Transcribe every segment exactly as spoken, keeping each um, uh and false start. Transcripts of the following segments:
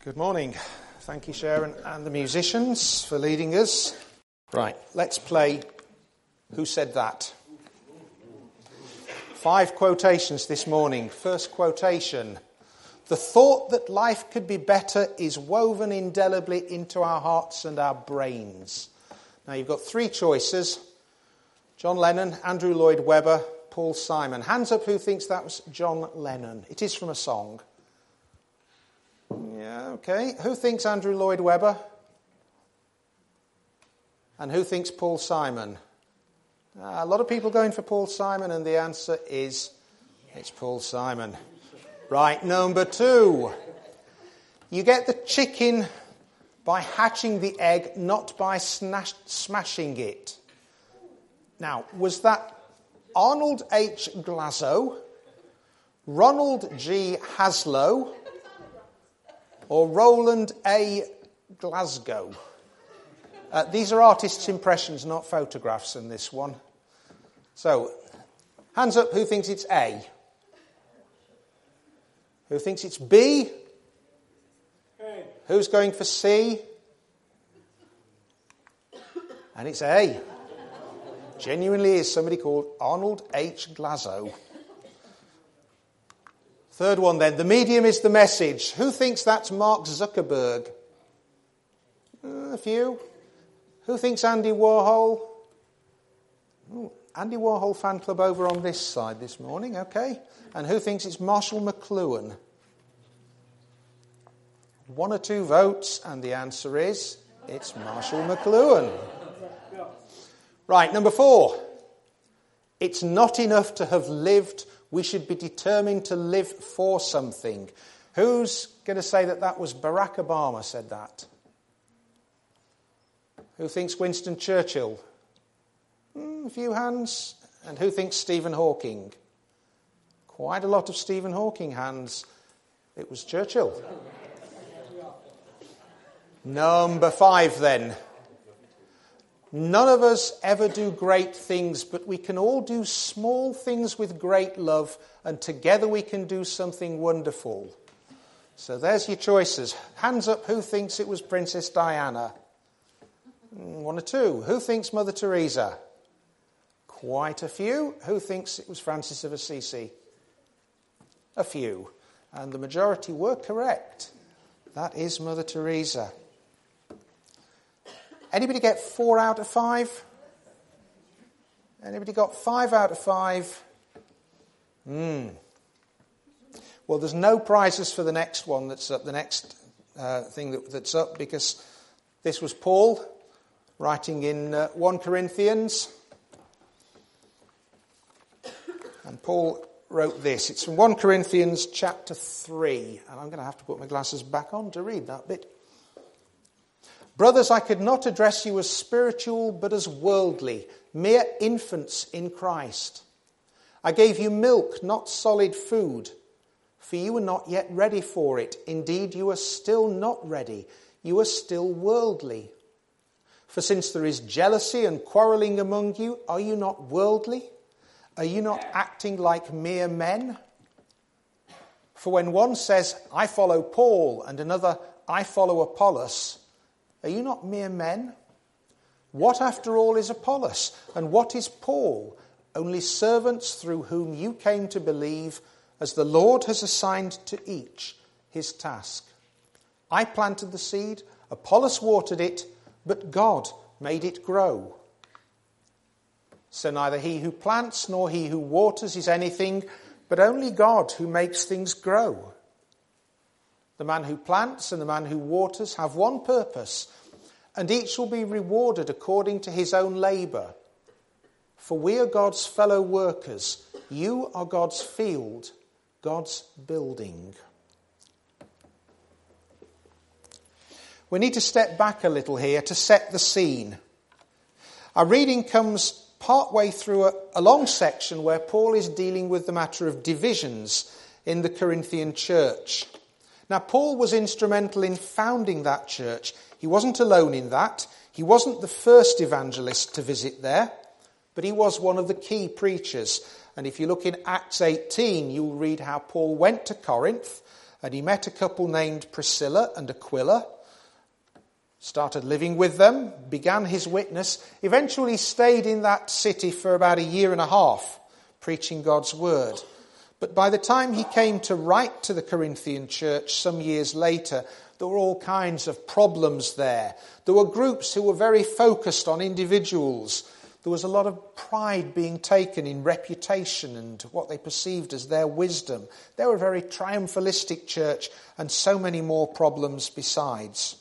Good morning. Thank you, Sharon, and the musicians for leading us. Right, let's play Who Said That? Five quotations this morning. First quotation. The thought that life could be better is woven indelibly into our hearts and our brains. Now, you've got three choices. John Lennon, Andrew Lloyd Webber, Paul Simon. Hands up who thinks that was John Lennon. It is from a song. Yeah, okay. Who thinks Andrew Lloyd Webber? And who thinks Paul Simon? Uh, a lot of people going for Paul Simon, and the answer is it's Paul Simon. Right, number two. You get the chicken by hatching the egg, not by snash- smashing it. Now, was that Arnold H. Glasow, Ronald G. Haslow, or Roland A. Glasgow? Uh, these are artists' impressions, not photographs in this one. So, hands up who thinks it's A. Who thinks it's B? A. Who's going for C? And it's A. Genuinely is somebody called Arnold H. Glasow. Third one then. The medium is the message. Who thinks that's Mark Zuckerberg? Uh, a few. Who thinks Andy Warhol? Ooh, Andy Warhol fan club over on this side this morning, okay. And who thinks it's Marshall McLuhan? One or two votes, and the answer is it's Marshall McLuhan. Right, number four. It's not enough to have lived. We should be determined to live for something. Who's going to say that that was Barack Obama said that? Who thinks Winston Churchill? Mm, a few hands. And who thinks Stephen Hawking? Quite a lot of Stephen Hawking hands. It was Churchill. Number five then. None of us ever do great things, but we can all do small things with great love, and together we can do something wonderful. So there's your choices. Hands up who thinks it was Princess Diana. One or two. Who thinks Mother Teresa? Quite a few. Who thinks it was Francis of Assisi? A few. And the majority were correct. That is Mother Teresa. Anybody get four out of five? Anybody got five out of five? Hmm. Well, there's no prizes for the next one that's up, the next uh, thing that, that's up, because this was Paul writing in uh, First Corinthians. And Paul wrote this. It's from First Corinthians chapter three. And I'm going to have to put my glasses back on to read that bit. Brothers, I could not address you as spiritual, but as worldly, mere infants in Christ. I gave you milk, not solid food, for you were not yet ready for it. Indeed, you are still not ready. You are still worldly. For since there is jealousy and quarrelling among you, are you not worldly? Are you not acting like mere men? For when one says, I follow Paul, and another, I follow Apollos, are you not mere men? What, after all, is Apollos? And what is Paul? Only servants through whom you came to believe, as the Lord has assigned to each his task. I planted the seed, Apollos watered it, but God made it grow. So neither he who plants nor he who waters is anything, but only God who makes things grow. The man who plants and the man who waters have one purpose, and each will be rewarded according to his own labour. For we are God's fellow workers. You are God's field, God's building. We need to step back a little here to set the scene. Our reading comes partway through a, a long section where Paul is dealing with the matter of divisions in the Corinthian church. Now, Paul was instrumental in founding that church. He wasn't alone in that. He wasn't the first evangelist to visit there, but he was one of the key preachers. And if you look in Acts eighteen, you'll read how Paul went to Corinth And he met a couple named Priscilla and Aquila, started living with them, began his witness, eventually stayed in that city for about a year and a half, preaching God's word. But by the time he came to write to the Corinthian church some years later, there were all kinds of problems there. There were groups who were very focused on individuals. There was a lot of pride being taken in reputation and what they perceived as their wisdom. They were a very triumphalistic church, and so many more problems besides.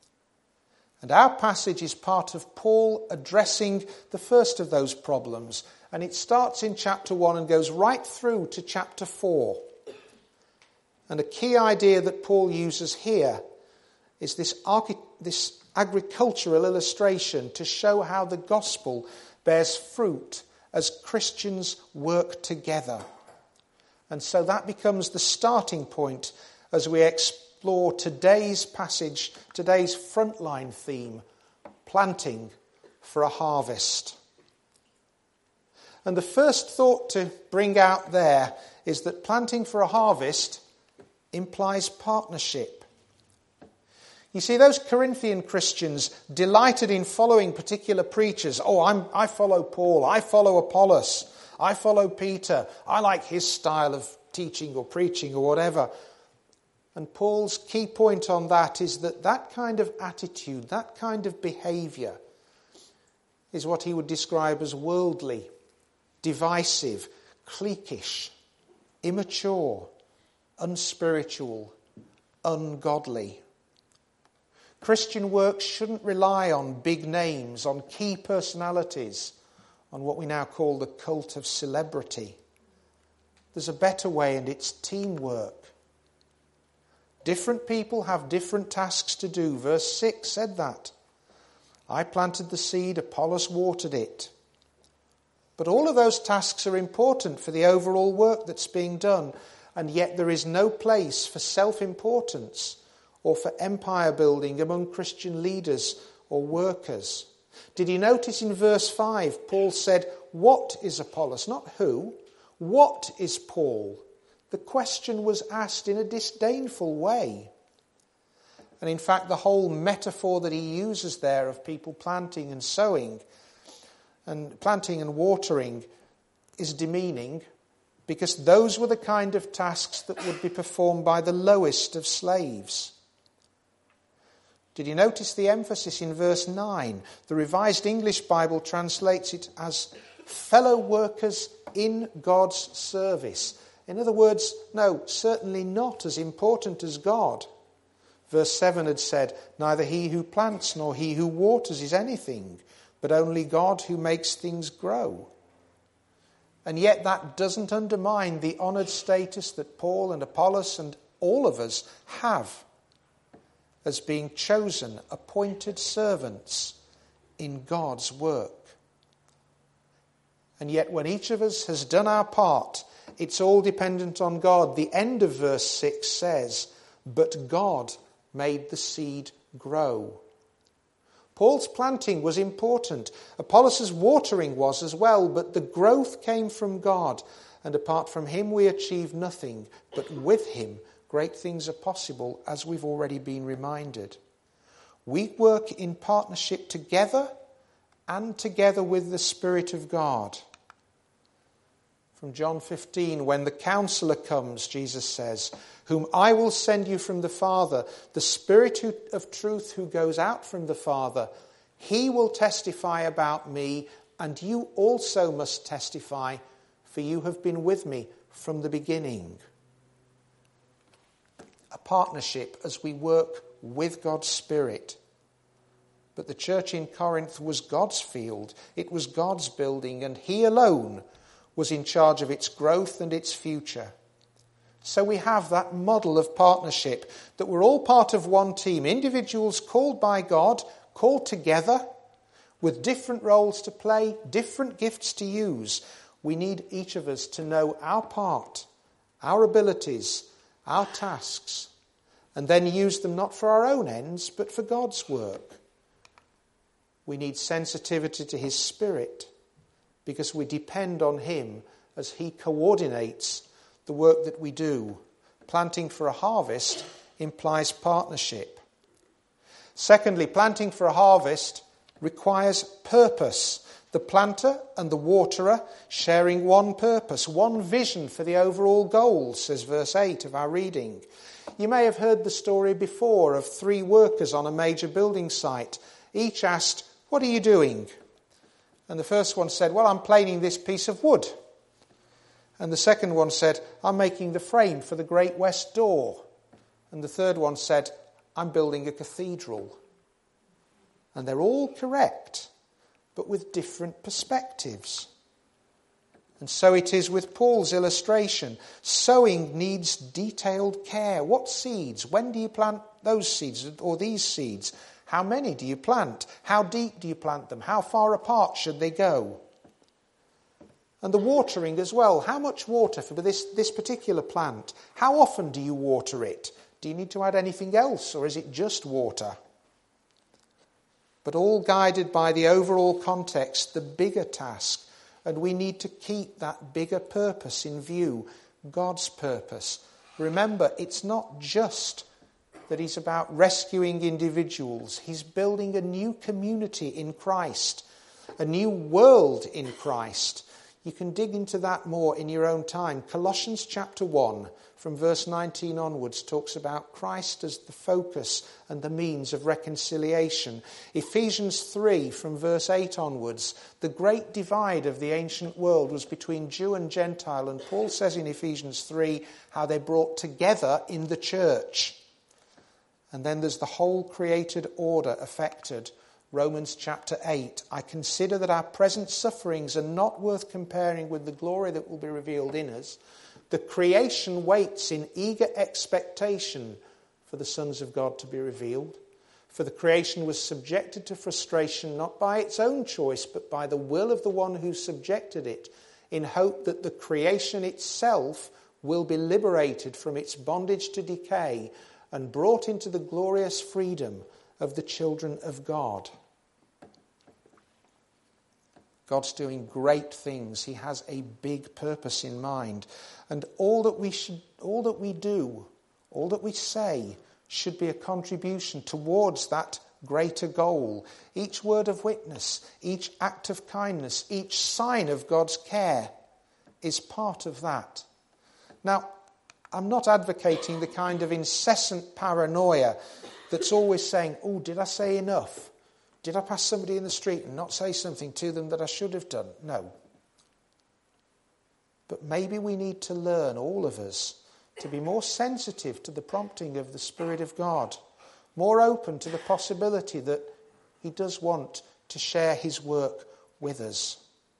And our passage is part of Paul addressing the first of those problems. And it starts in chapter one and goes right through to chapter four. And a key idea that Paul uses here is this, archi- this agricultural illustration to show how the gospel bears fruit as Christians work together. And so that becomes the starting point as we explore today's passage, today's frontline theme, planting for a harvest. And the first thought to bring out there is that planting for a harvest implies partnership. You see, those Corinthian Christians delighted in following particular preachers. Oh, I'm, I follow Paul, I follow Apollos, I follow Peter, I like his style of teaching or preaching or whatever. And Paul's key point on that is that that kind of attitude, that kind of behaviour is what he would describe as worldly, divisive, cliquish, immature, unspiritual, ungodly. Christian work shouldn't rely on big names, on key personalities, on what we now call the cult of celebrity. There's a better way, and it's teamwork. Different people have different tasks to do. Verse six said that. I planted the seed, Apollos watered it. But all of those tasks are important for the overall work that's being done, and yet there is no place for self-importance or for empire building among Christian leaders or workers. Did you notice in verse five, Paul said, what is Apollos? Not who. What is Paul? The question was asked in a disdainful way. And in fact, the whole metaphor that he uses there of people planting and sowing and planting and watering is demeaning, because those were the kind of tasks that would be performed by the lowest of slaves. Did you notice the emphasis in verse nine? The Revised English Bible translates it as fellow workers in God's service. In other words, no, certainly not as important as God. Verse seven had said, neither he who plants nor he who waters is anything, but only God who makes things grow. And yet that doesn't undermine the honoured status that Paul and Apollos and all of us have as being chosen, appointed servants in God's work. And yet when each of us has done our part, it's all dependent on God. The end of verse six says, but God made the seed grow. Paul's planting was important. Apollos' watering was as well, but the growth came from God. And apart from him we achieve nothing, but with him great things are possible, as we've already been reminded. We work in partnership together and together with the Spirit of God. From John fifteen, when the Counselor comes, Jesus says, whom I will send you from the Father, the Spirit who, of truth who goes out from the Father, he will testify about me, and you also must testify, for you have been with me from the beginning. A partnership as we work with God's Spirit. But the church in Corinth was God's field. It was God's building, and he alone was in charge of its growth and its future. So we have that model of partnership, that we're all part of one team, individuals called by God, called together, with different roles to play, different gifts to use. We need each of us to know our part, our abilities, our tasks, and then use them not for our own ends, but for God's work. We need sensitivity to his Spirit, because we depend on him as he coordinates the work that we do, planting for a harvest implies partnership. Secondly, planting for a harvest requires purpose. The planter and the waterer sharing one purpose, one vision for the overall goal, says verse eight of our reading. You may have heard the story before of three workers on a major building site. Each asked, "What are you doing?" And the first one said, "Well, I'm planing this piece of wood." And the second one said, "I'm making the frame for the Great West Door." And the third one said, "I'm building a cathedral." And they're all correct, but with different perspectives. And so it is with Paul's illustration. Sowing needs detailed care. What seeds? When do you plant those seeds or these seeds? How many do you plant? How deep do you plant them? How far apart should they go? And the watering as well. How much water for this, this particular plant? How often do you water it? Do you need to add anything else, or is it just water? But all guided by the overall context, the bigger task. And we need to keep that bigger purpose in view, God's purpose. Remember, it's not just that he's about rescuing individuals. He's building a new community in Christ, a new world in Christ. You can dig into that more in your own time. Colossians chapter one, from verse nineteen onwards, talks about Christ as the focus and the means of reconciliation. Ephesians three, from verse eight onwards, the great divide of the ancient world was between Jew and Gentile. And Paul says in Ephesians three how they're brought together in the church. And then there's the whole created order affected. Romans chapter eight, I consider that our present sufferings are not worth comparing with the glory that will be revealed in us. The creation waits in eager expectation for the sons of God to be revealed. For the creation was subjected to frustration not by its own choice, but by the will of the one who subjected it, in hope that the creation itself will be liberated from its bondage to decay and brought into the glorious freedom of the children of God. God's doing great things. He has a big purpose in mind. And all that we should, all that we do, all that we say should be a contribution towards that greater goal. Each word of witness, each act of kindness, each sign of God's care is part of that. Now, I'm not advocating the kind of incessant paranoia that's always saying, "Oh, did I say enough? Did I pass somebody in the street and not say something to them that I should have done?" No. But maybe we need to learn, all of us, to be more sensitive to the prompting of the Spirit of God, more open to the possibility that he does want to share his work with us.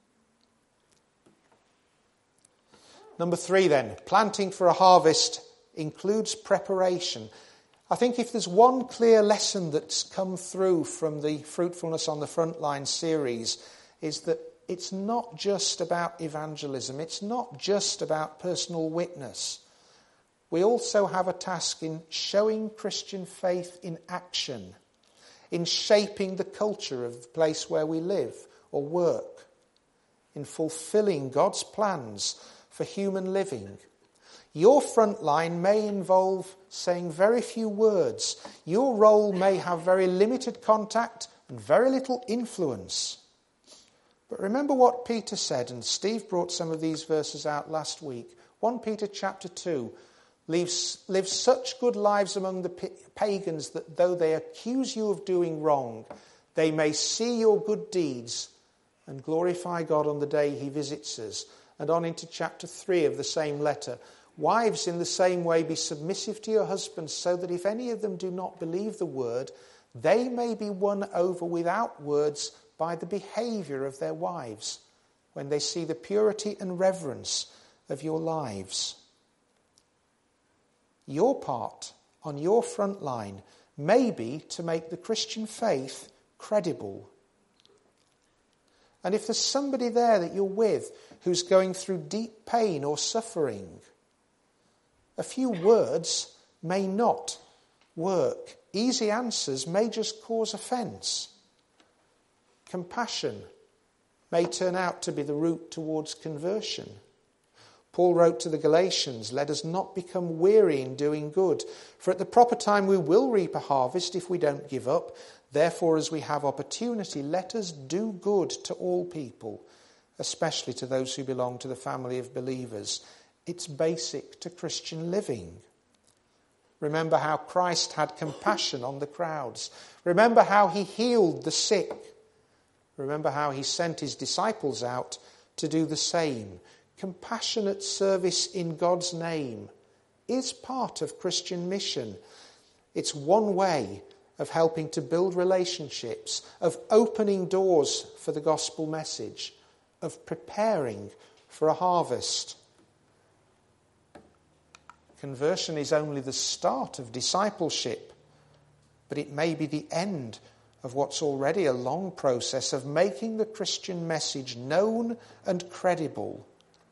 Number three then, planting for a harvest includes preparation. I think if there's one clear lesson that's come through from the Fruitfulness on the Frontline series, is that it's not just about evangelism. It's not just about personal witness. We also have a task in showing Christian faith in action, in shaping the culture of the place where we live or work, in fulfilling God's plans for human living. Your front line may involve saying very few words. Your role may have very limited contact and very little influence. But remember what Peter said, and Steve brought some of these verses out last week. First Peter chapter two, live, live such good lives among the pagans that though they accuse you of doing wrong, they may see your good deeds and glorify God on the day he visits us. And on into chapter three of the same letter. Wives, in the same way, be submissive to your husbands, so that if any of them do not believe the word, they may be won over without words by the behaviour of their wives, when they see the purity and reverence of your lives. Your part on your front line may be to make the Christian faith credible. And if there's somebody there that you're with who's going through deep pain or suffering, a few words may not work. Easy answers may just cause offence. Compassion may turn out to be the route towards conversion. Paul wrote to the Galatians, "Let us not become weary in doing good, for at the proper time we will reap a harvest if we don't give up. Therefore, as we have opportunity, let us do good to all people, especially to those who belong to the family of believers." It's basic to Christian living. Remember how Christ had compassion on the crowds. Remember how he healed the sick. Remember how he sent his disciples out to do the same. Compassionate service in God's name is part of Christian mission. It's one way of helping to build relationships, of opening doors for the gospel message, of preparing for a harvest. Conversion is only the start of discipleship, but it may be the end of what's already a long process of making the Christian message known and credible.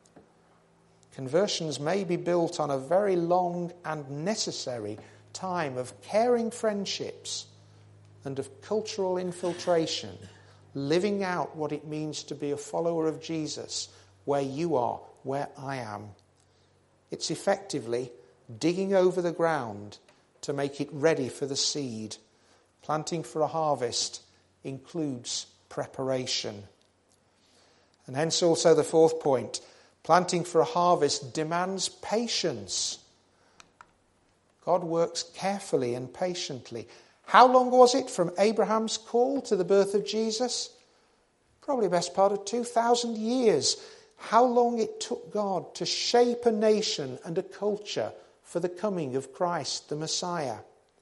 Conversions may be built on a very long and necessary time of caring friendships and of cultural infiltration, living out what it means to be a follower of Jesus where you are, where I am. It's effectively digging over the ground to make it ready for the seed. Planting for a harvest includes preparation. And hence also the fourth point, planting for a harvest demands patience. God works carefully and patiently. How long was it from Abraham's call to the birth of Jesus? Probably the best part of two thousand years. How long it took God to shape a nation and a culture for the coming of Christ, the Messiah.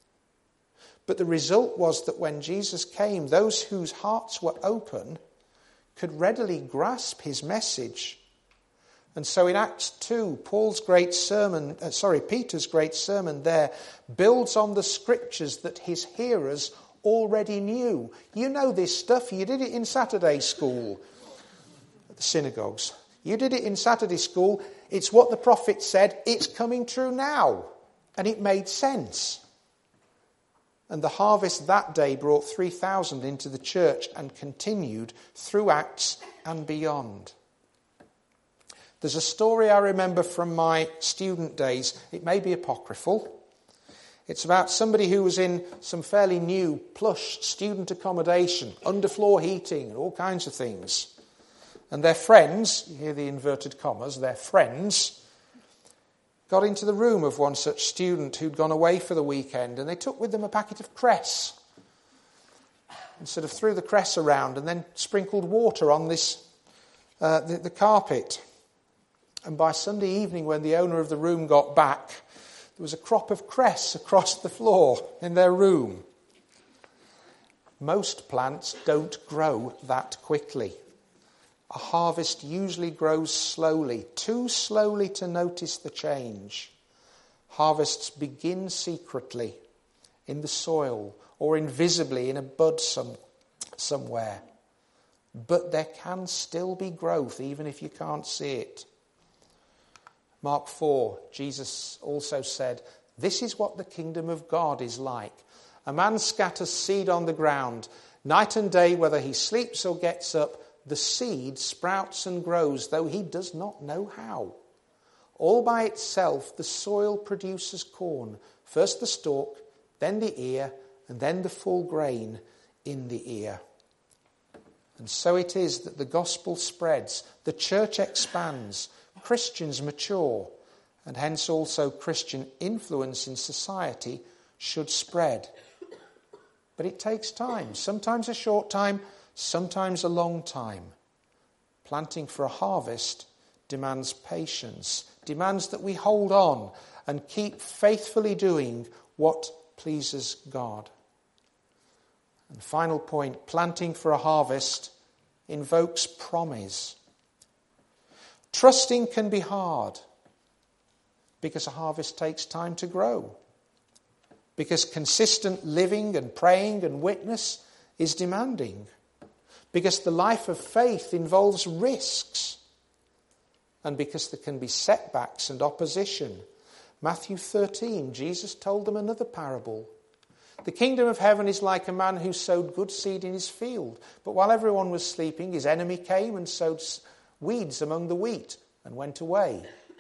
But the result was that when Jesus came, those whose hearts were open could readily grasp his message. And so in Acts two, Paul's great sermon, uh, sorry, Peter's great sermon there builds on the scriptures that his hearers already knew. You know this stuff. You did it in Saturday school at the synagogues. You did it in Saturday school. It's what the prophet said. It's coming true now. And it made sense. And the harvest that day brought three thousand into the church and continued through Acts and beyond. There's a story I remember from my student days. It may be apocryphal. It's about somebody who was in some fairly new, plush student accommodation, underfloor heating and all kinds of things. And their friends, you hear the inverted commas, their friends, got into the room of one such student who'd gone away for the weekend, and they took with them a packet of cress and sort of threw the cress around and then sprinkled water on this uh, the, the carpet. And by Sunday evening, when the owner of the room got back, there was a crop of cress across the floor in their room. Most plants don't grow that quickly. A harvest usually grows slowly, too slowly to notice the change. Harvests begin secretly in the soil or invisibly in a bud some, somewhere. But there can still be growth even if you can't see it. Mark four, Jesus also said, "This is what the kingdom of God is like. A man scatters seed on the ground. Night and day, whether he sleeps or gets up, the seed sprouts and grows, though he does not know how. All by itself, the soil produces corn, first the stalk, then the ear, and then the full grain in the ear." And so it is that the gospel spreads, the church expands, Christians mature, and hence also Christian influence in society should spread. But it takes time, sometimes a short time, sometimes a long time. Planting for a harvest demands patience, demands that we hold on and keep faithfully doing what pleases God. And final point, planting for a harvest invokes promise. Trusting can be hard because a harvest takes time to grow, because consistent living and praying and witness is demanding, because the life of faith involves risks, and because there can be setbacks and opposition. Matthew thirteen, Jesus told them another parable. The kingdom of heaven is like a man who sowed good seed in his field, but while everyone was sleeping, his enemy came and sowed weeds among the wheat and went away.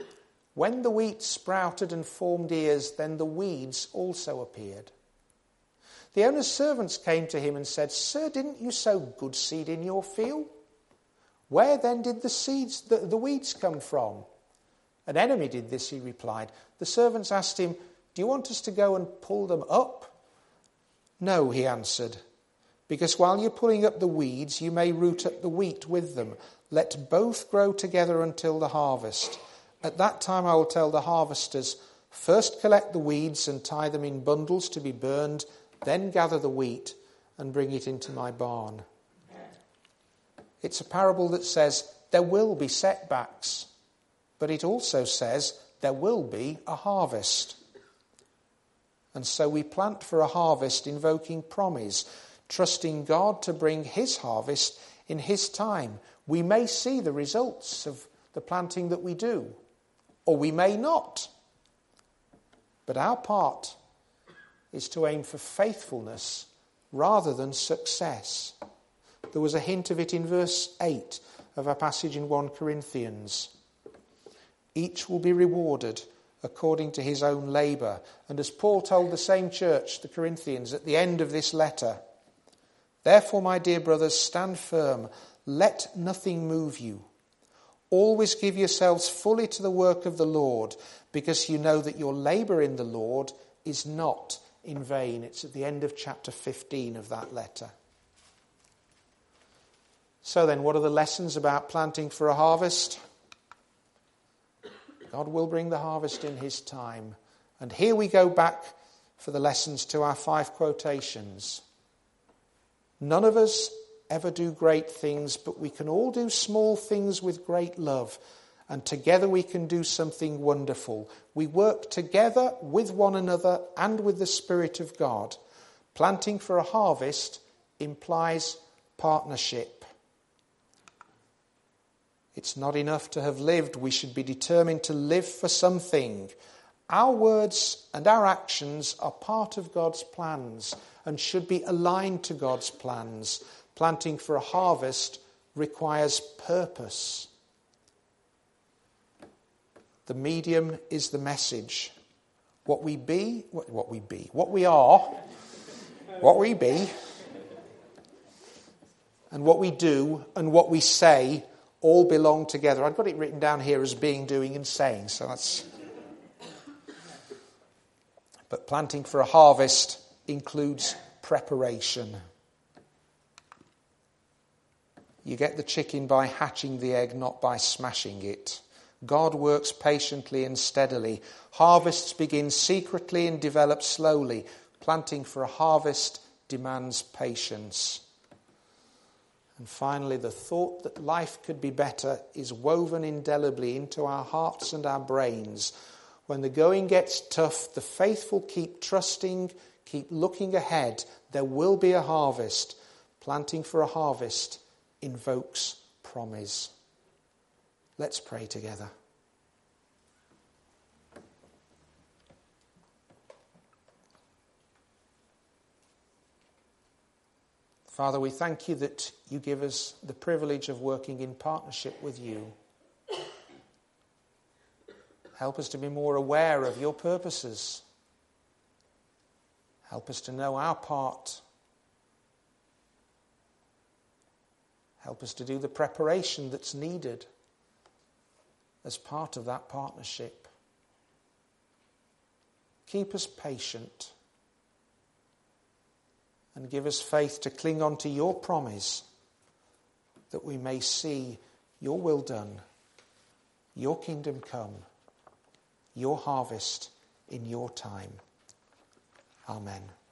When the wheat sprouted and formed ears, then the weeds also appeared. The owner's servants came to him and said, Sir, didn't you sow good seed in your field? Where then did the seeds, the, the weeds come from? An enemy did this, he replied. The servants asked him, Do you want us to go and pull them up? No, he answered, because while you're pulling up the weeds, you may root up the wheat with them. Let both grow together until the harvest. At that time I will tell the harvesters, first collect the weeds and tie them in bundles to be burned, then gather the wheat and bring it into my barn. It's a parable that says there will be setbacks, but it also says there will be a harvest. And so we plant for a harvest, invoking promise, trusting God to bring his harvest in his time. We may see the results of the planting that we do, or we may not. But our part is to aim for faithfulness rather than success. There was a hint of it in verse eight of our passage in First Corinthians. Each will be rewarded according to his own labour. And as Paul told the same church, the Corinthians, at the end of this letter, therefore, my dear brothers, stand firm. Let nothing move you. Always give yourselves fully to the work of the Lord, because you know that your labour in the Lord is not in vain. It's at the end of chapter fifteen of that letter. So then, what are the lessons about planting for a harvest? God will bring the harvest in his time. And here we go back for the lessons to our five quotations. None of us ever do great things, but we can all do small things with great love. And together we can do something wonderful. We work together with one another and with the Spirit of God. Planting for a harvest implies partnership. It's not enough to have lived. We should be determined to live for something. Our words and our actions are part of God's plans and should be aligned to God's plans. Planting for a harvest requires purpose. The medium is the message. What we be, what, what we be, what we are, what we be, and what we do and what we say all belong together. I've got it written down here as being, doing and saying, so that's... But planting for a harvest includes preparation. You get the chicken by hatching the egg, not by smashing it. God works patiently and steadily. Harvests begin secretly and develop slowly. Planting for a harvest demands patience. And finally, the thought that life could be better is woven indelibly into our hearts and our brains. When the going gets tough, the faithful keep trusting, keep looking ahead. There will be a harvest. Planting for a harvest invokes promise. Let's pray together. Father, we thank you that you give us the privilege of working in partnership with you. Help us to be more aware of your purposes. Help us to know our part. Help us to do the preparation that's needed as part of that partnership. Keep us patient and give us faith to cling on to your promise that we may see your will done, your kingdom come, your harvest in your time. Amen.